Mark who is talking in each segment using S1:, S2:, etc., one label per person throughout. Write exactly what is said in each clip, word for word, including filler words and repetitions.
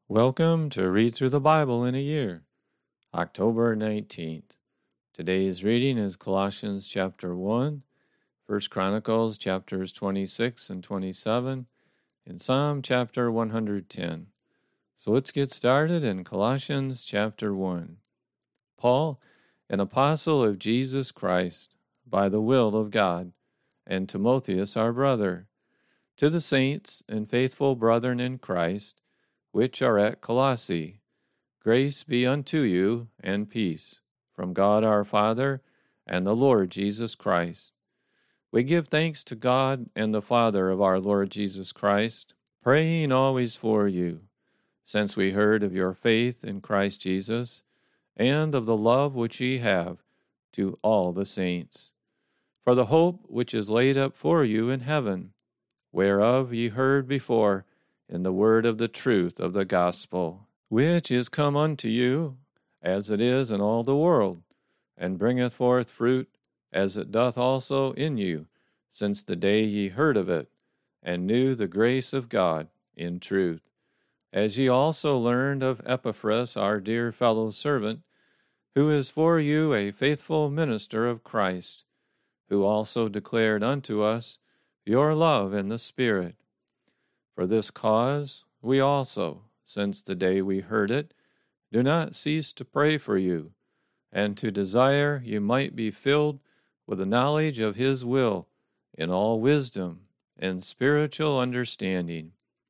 S1: Welcome to Read Through the Bible in a Year, October nineteenth. Today's reading is Colossians chapter one, First Chronicles chapters twenty-six and twenty-seven, and Psalm chapter one hundred ten. So let's get started in Colossians chapter one. Paul, an apostle of Jesus Christ, by the will of God, and Timotheus our brother, to the saints and faithful brethren in Christ, which are at Colossae, grace be unto you and peace from God our Father and the Lord Jesus Christ. We give thanks to God and the Father of our Lord Jesus Christ, praying always for you, since we heard of your faith in Christ Jesus, and of the love which ye have to all the saints, for the hope which is laid up for you in heaven, whereof ye heard before in the word of the truth of the gospel, which is come unto you, as it is in all the world, and bringeth forth fruit, as it doth also in you, since the day ye heard of it, and knew the grace of God in truth. As ye also learned of Epaphras, our dear fellow servant, who is for you a faithful minister of Christ, who also declared unto us your love in the Spirit. For this cause we also, since the day we heard it, do not cease to pray for you, and to desire you might be filled with the knowledge of his will in all wisdom and spiritual understanding,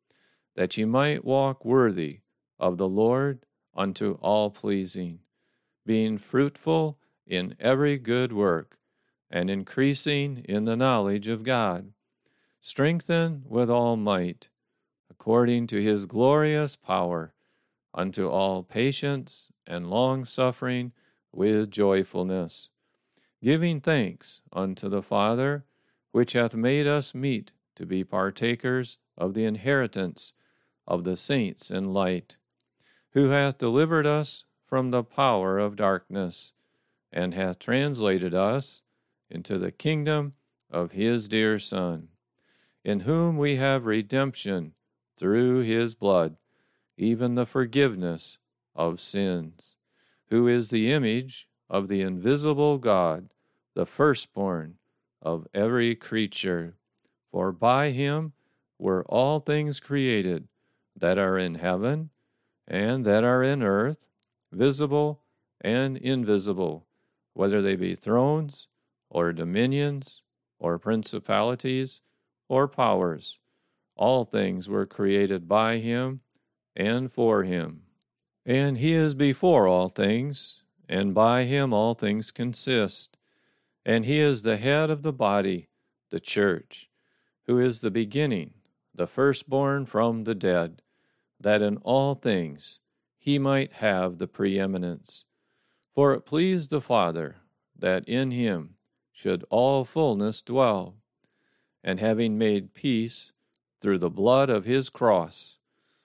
S1: that ye might walk worthy of the Lord unto all pleasing, being fruitful in every good work, and increasing in the knowledge of God, strengthened with all might, according to his glorious power, unto all patience and long-suffering with joyfulness, giving thanks unto the Father, which hath made us meet to be partakers of the inheritance of the saints in light, who hath delivered us from the power of darkness, and hath translated us into the kingdom of his dear Son, in whom we have redemption through his blood, even the forgiveness of sins, who is the image of the invisible God, the firstborn of every creature. For by him were all things created, that are in heaven and that are in earth, visible and invisible, whether they be thrones or dominions or principalities or powers. All things were created by him and for him. And he is before all things, and by him all things consist. And he is the head of the body, the church, who is the beginning, the firstborn from the dead, that in all things he might have the preeminence. For it pleased the Father that in him should all fullness dwell, and having made peace through the blood of his cross,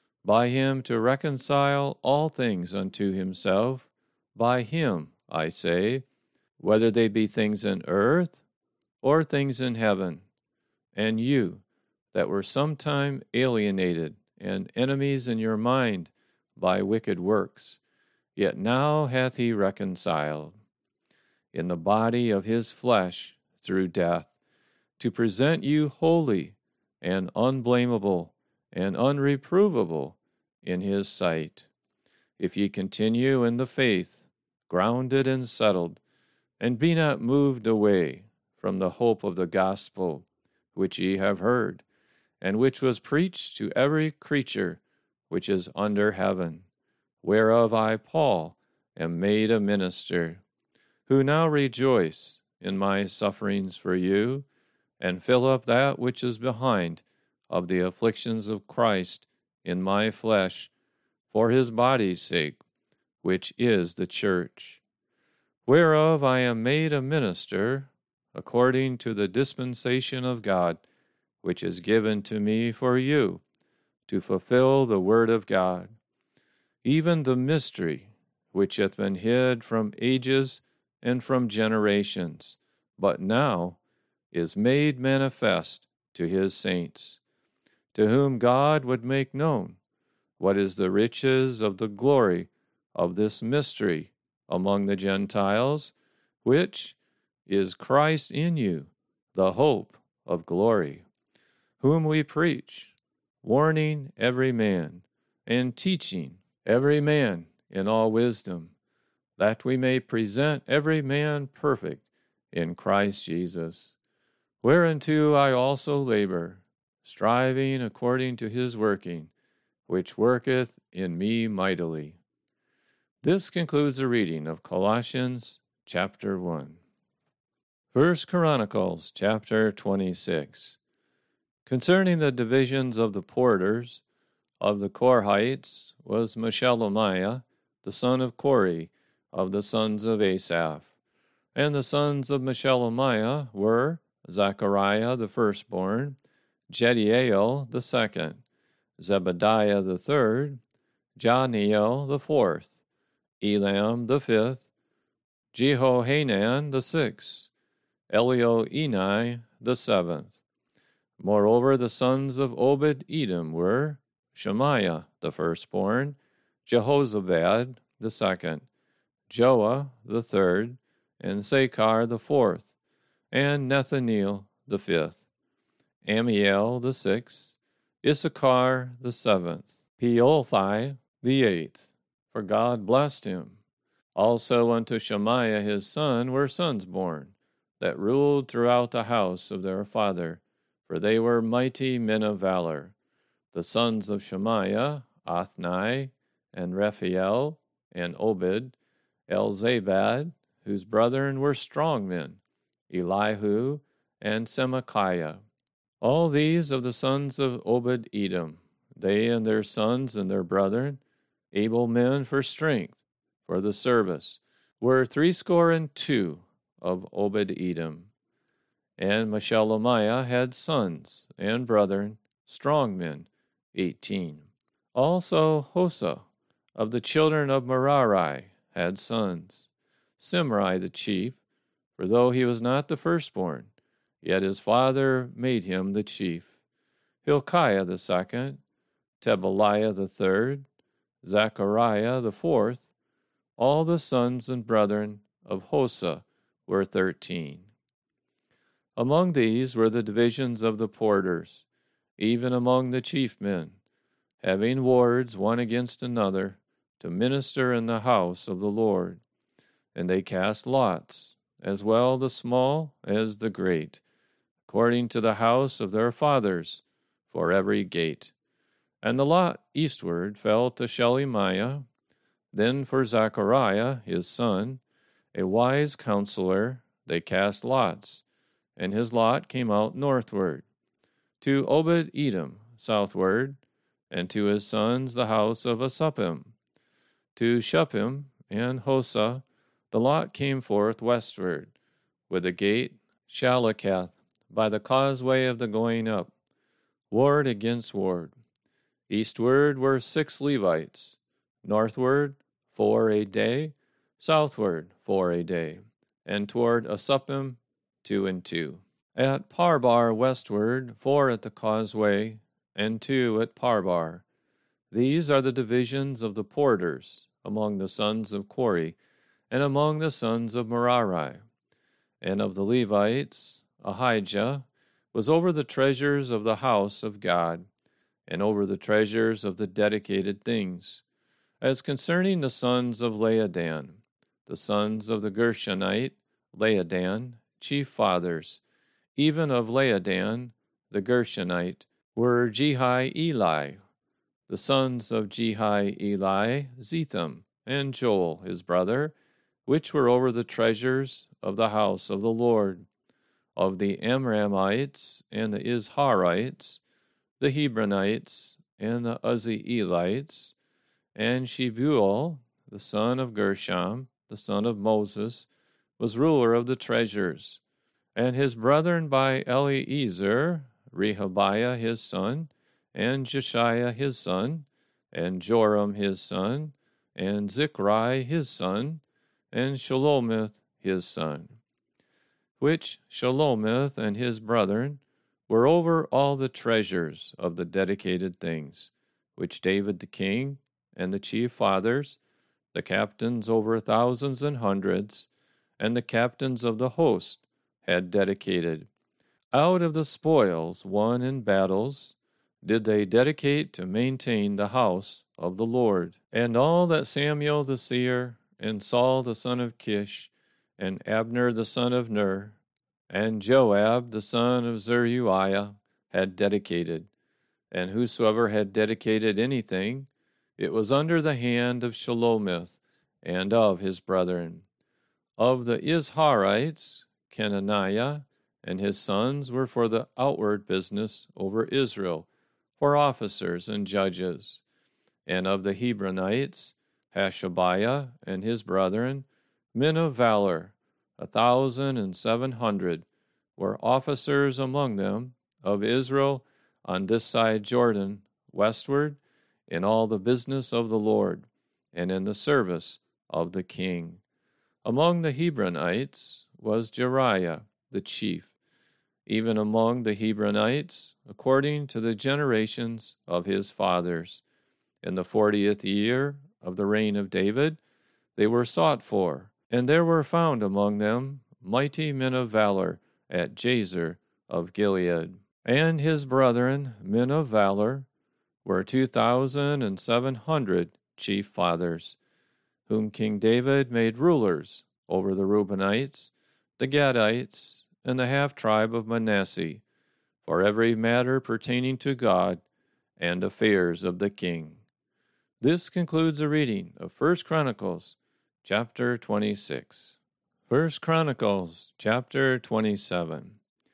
S1: by him to reconcile all things unto himself, by him, I say, whether they be things in earth or things in heaven. And you, that were sometime alienated and enemies in your mind by wicked works, yet now hath he reconciled in the body of his flesh through death, to present you holy and unblameable and unreprovable in his sight, if ye continue in the faith, grounded and settled, and be not moved away from the hope of the gospel which ye have heard, and which was preached to every creature which is under heaven, whereof I, Paul, am made a minister, who now rejoice in my sufferings for you, and fill up that which is behind of the afflictions of Christ in my flesh, for his body's sake, which is the church, whereof I am made a minister, according to the dispensation of God, which is given to me for you, to fulfill the word of God, even the mystery which hath been hid from ages and from generations, but now is made manifest to his saints, to whom God would make known what is the riches of the glory of this mystery among the Gentiles, which is Christ in you, the hope of glory, whom we preach, warning every man, and teaching every man in all wisdom, that we may present every man perfect in Christ Jesus, whereunto I also labor, striving according to his working, which worketh in me mightily. This concludes the reading of Colossians chapter one. First Chronicles chapter twenty-six. Concerning the divisions of the porters of the Korhites was Meshelemiah, the son of Kori, of the sons of Asaph. And the sons of Meshelemiah were Zechariah the firstborn, Jediael the second, Zebediah the third, Jahniel the fourth, Elam the fifth, Jehohanan the sixth, Elioenai the seventh. Moreover, the sons of Obed-Edom were Shemaiah the firstborn, Jehozabad the second, Joah the third, and Sakar the fourth, and Nethaneel the fifth, Amiel the sixth, Issachar the seventh, Peolthai the eighth, for God blessed him. Also unto Shemaiah his son were sons born, that ruled throughout the house of their father, for they were mighty men of valor. The sons of Shemaiah, Othni, and Raphael, and Obed, Elzabad, whose brethren were strong men, Elihu, and Semachiah. All these of the sons of Obed-Edom, they and their sons and their brethren, able men for strength, for the service, were threescore and two of Obed-Edom. And Meshelemiah had sons and brethren, strong men, eighteen. Also Hosa, of the children of Merari, had sons. Simri the chief, for though he was not the firstborn, yet his father made him the chief. Hilkiah the second, Tebaliah the third, Zechariah the fourth. All the sons and brethren of Hosa were thirteen. Among these were the divisions of the porters, even among the chief men, having wards one against another, to minister in the house of the Lord. And they cast lots, as well the small as the great, according to the house of their fathers, for every gate. And the lot eastward fell to Shelemiah. Then for Zechariah his son, a wise counselor, they cast lots, and his lot came out northward, to Obed-Edom southward, and to his sons the house of Asuppim. To Shuppim and Hosa the lot came forth westward, with the gate Shalakath, by the causeway of the going up, ward against ward. Eastward were six Levites, northward four a day, southward four a day, and toward Asuppim two and two. At Parbar westward four at the causeway, and two at Parbar. These are the divisions of the porters among the sons of Kori, and among the sons of Merari. And of the Levites, Ahijah was over the treasures of the house of God, and over the treasures of the dedicated things. As concerning the sons of Laadan, the sons of the Gershonite, Laadan, chief fathers, even of Laadan, the Gershonite, were Jehi-Eli. The sons of Jehi-Eli, Zetham, and Joel his brother, which were over the treasures of the house of the Lord. Of the Amramites, and the Izharites, the Hebronites, and the Uzzielites, and Shebuel, the son of Gershom, the son of Moses, was ruler of the treasures. And his brethren by Eliezer, Rehabiah his son, and Jeshiah his son, and Joram his son, and Zichri his son, and Shalomith his son, which Shalomith and his brethren were over all the treasures of the dedicated things, which David the king, and the chief fathers, the captains over thousands and hundreds, and the captains of the host had dedicated. Out of the spoils won in battles did they dedicate to maintain the house of the Lord. And all that Samuel the seer, and Saul the son of Kish, and Abner the son of Ner, and Joab the son of Zeruiah had dedicated. And whosoever had dedicated anything, it was under the hand of Shelomith and of his brethren. Of the Izharites, Kenaniah and his sons were for the outward business over Israel, for officers and judges. And of the Hebronites, Hashabiah and his brethren, men of valor, a thousand and seven hundred, were officers among them of Israel on this side Jordan, westward, in all the business of the Lord, and in the service of the king. Among the Hebronites was Jeriah the chief, even among the Hebronites, according to the generations of his fathers. In the fortieth year of the reign of David, they were sought for, and there were found among them mighty men of valor at Jazer of Gilead. And his brethren, men of valor, were two thousand and seven hundred chief fathers, whom King David made rulers over the Reubenites, the Gadites, and the half-tribe of Manasseh, for every matter pertaining to God and affairs of the king. This concludes the reading of First Chronicles, chapter twenty-six. First Chronicles, chapter twenty-seven.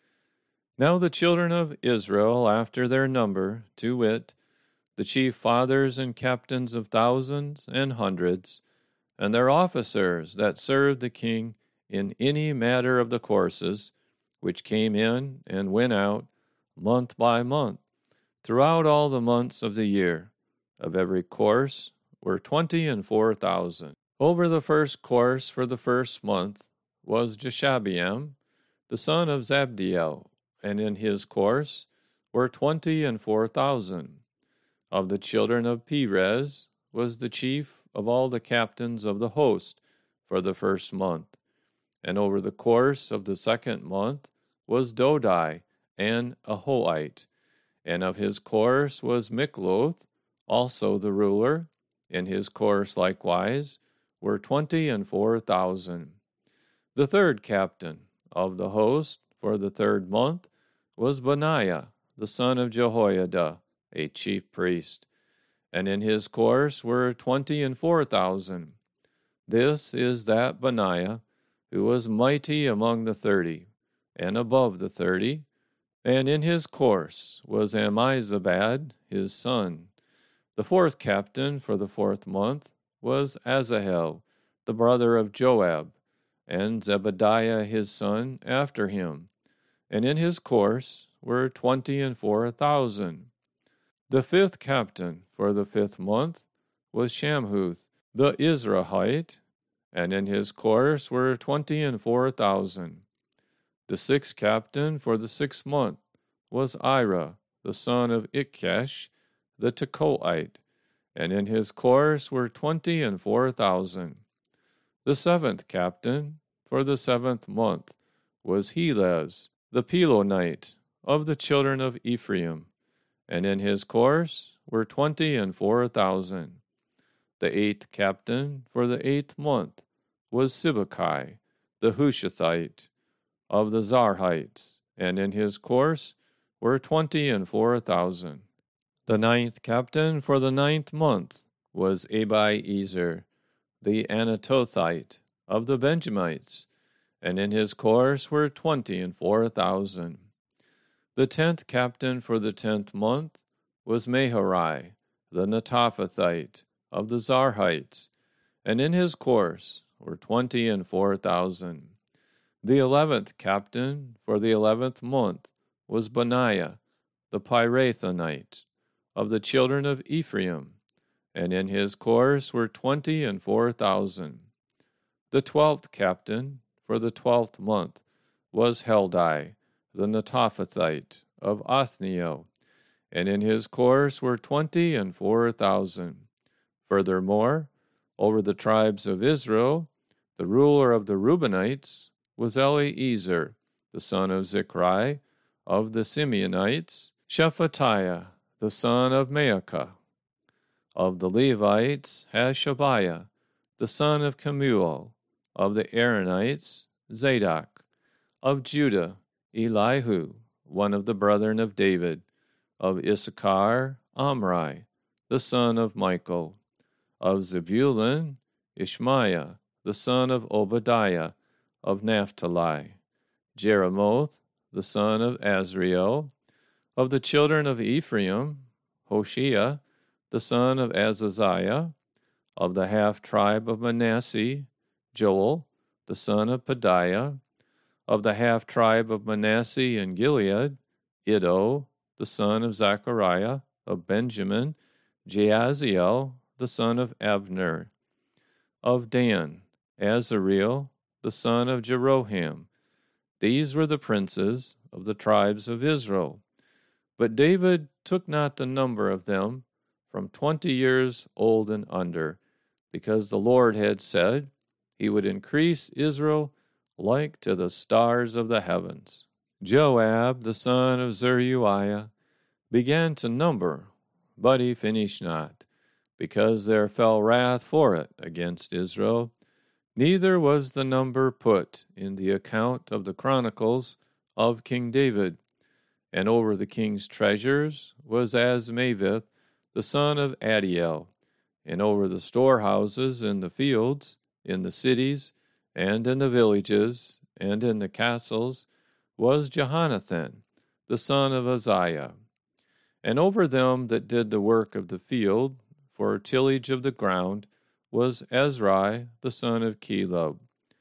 S1: Now the children of Israel, after their number, to wit, the chief fathers and captains of thousands and hundreds, and their officers that served the king in any matter of the courses, which came in and went out, month by month, throughout all the months of the year, of every course, were twenty and four thousand. Over the first course for the first month was Jeshabeam, the son of Zabdiel, and in his course were twenty and four thousand. Of the children of Perez was the chief of all the captains of the host for the first month. And over the course of the second month was Dodai and Ahoite, and of his course was Mikloth, also the ruler. In his course likewise were twenty and four thousand. The third captain of the host for the third month was Benaiah, the son of Jehoiada, a chief priest, and in his course were twenty and four thousand. This is that Benaiah who was mighty among the thirty, and above the thirty, and in his course was Ammizabad his son. The fourth captain for the fourth month was Asahel, the brother of Joab, and Zebadiah his son after him, and in his course were twenty and four thousand. The fifth captain for the fifth month was Shamhuth, the Izrahite, and in his course were twenty and four thousand. The sixth captain for the sixth month was Ira, the son of Ikkesh, the Tekoite, and in his course were twenty and four thousand. The seventh captain for the seventh month was Helez, the Pelonite, of the children of Ephraim, and in his course were twenty and four thousand. The eighth captain for the eighth month was Sibbecai, the Hushathite, of the Zarhites, and in his course were twenty and four thousand. The ninth captain for the ninth month was Abiezer, the Anatothite, of the Benjamites, and in his course were twenty and four thousand. The tenth captain for the tenth month was Maharai, the Netophathite, of the Zarhites, and in his course were twenty and four thousand. The eleventh captain for the eleventh month was Benaiah, the Pirathonite, of the children of Ephraim, and in his course were twenty and four thousand. The twelfth captain for the twelfth month was Heldai, the Netophathite, of Othniel, and in his course were twenty and four thousand. Furthermore, over the tribes of Israel, the ruler of the Reubenites was Eleazar, the son of Zichri; of the Simeonites, Shephatiah, the son of Maacah; of the Levites, Hashabiah, the son of Kemuel; of the Aaronites, Zadok; of Judah, Elihu, one of the brethren of David; of Issachar, Omri, the son of Michael; of Zebulun, Ishmaiah, the son of Obadiah; of Naphtali, Jeremoth, the son of Azriel; of the children of Ephraim, Hoshea, the son of Azaziah; of the half-tribe of Manasseh, Joel, the son of Pedaiah; of the half-tribe of Manasseh in Gilead, Iddo, the son of Zechariah; of Benjamin, Jaaziel, the son of Abner; of Dan, Azareel, the son of Jeroham. These were the princes of the tribes of Israel. But David took not the number of them from twenty years old and under, because the Lord had said he would increase Israel like to the stars of the heavens. Joab, the son of Zeruiah, began to number, but he finished not, because there fell wrath for it against Israel. Neither was the number put in the account of the chronicles of King David. And over the king's treasures was Azmaveth, the son of Adiel, and over the storehouses in the fields, in the cities, and in the villages, and in the castles, was Jehonathan, the son of Uzziah. And over them that did the work of the field, for tillage of the ground, was Ezri, the son of Caleb.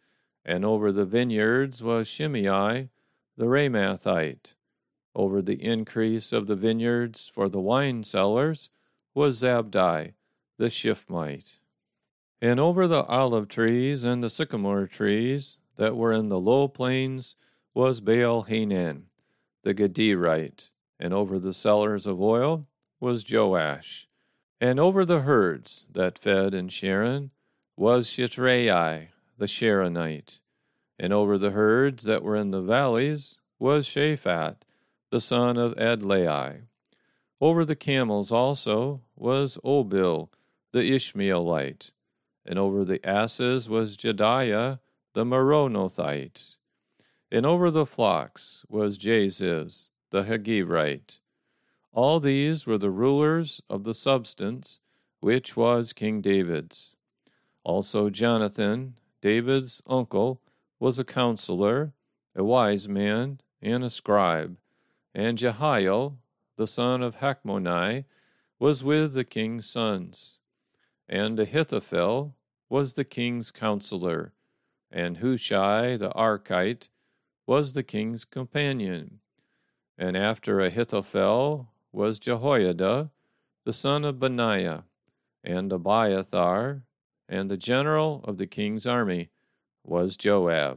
S1: And over the vineyards was Shimei, the Ramathite. Over the increase of the vineyards for the wine cellars was Zabdi, the Shifmite. And over the olive trees and the sycamore trees that were in the low plains was Baal-Hanan, the Gederite. And over the cellars of oil was Joash. And over the herds that fed in Sharon was Shitrai, the Sharonite. And over the herds that were in the valleys was Shaphat, the son of Adlai. Over the camels also was Obil, the Ishmaelite. And over the asses was Jediah, the Meronothite. And over the flocks was Jaziz, the Hagirite. All these were the rulers of the substance, which was King David's. Also Jonathan, David's uncle, was a counselor, a wise man, and a scribe. And Jehiel, the son of Hachmoni, was with the king's sons. And Ahithophel was the king's counselor. And Hushai the Archite was the king's companion. And after Ahithophel was Jehoiada, the son of Benaiah, and Abiathar, and the general of the king's army was Joab.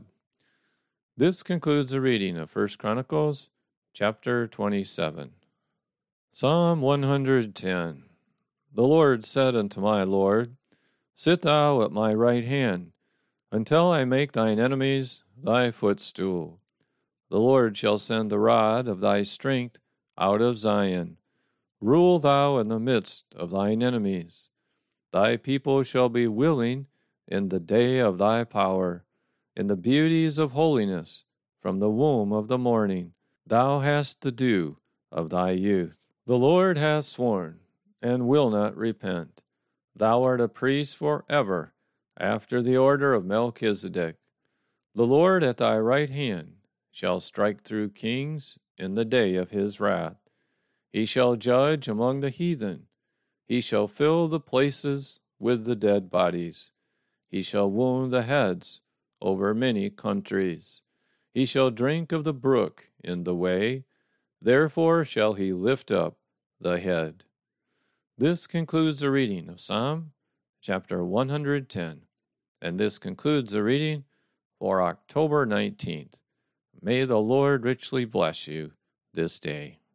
S1: This concludes the reading of First Chronicles, chapter twenty-seven. Psalm one hundred ten. The Lord said unto my Lord, Sit thou at my right hand, until I make thine enemies thy footstool. The Lord shall send the rod of thy strength out of Zion. Rule thou in the midst of thine enemies. Thy people shall be willing in the day of thy power, in the beauties of holiness, from the womb of the morning. Thou hast the dew of thy youth. The Lord hath sworn, and will not repent. Thou art a priest forever, after the order of Melchizedek. The Lord at thy right hand shall strike through kings in the day of his wrath. He shall judge among the heathen. He shall fill the places with the dead bodies. He shall wound the heads over many countries. He shall drink of the brook in the way. Therefore shall he lift up the head. This concludes the reading of Psalm chapter one hundred ten, and this concludes the reading for October nineteenth. May the Lord richly bless you this day.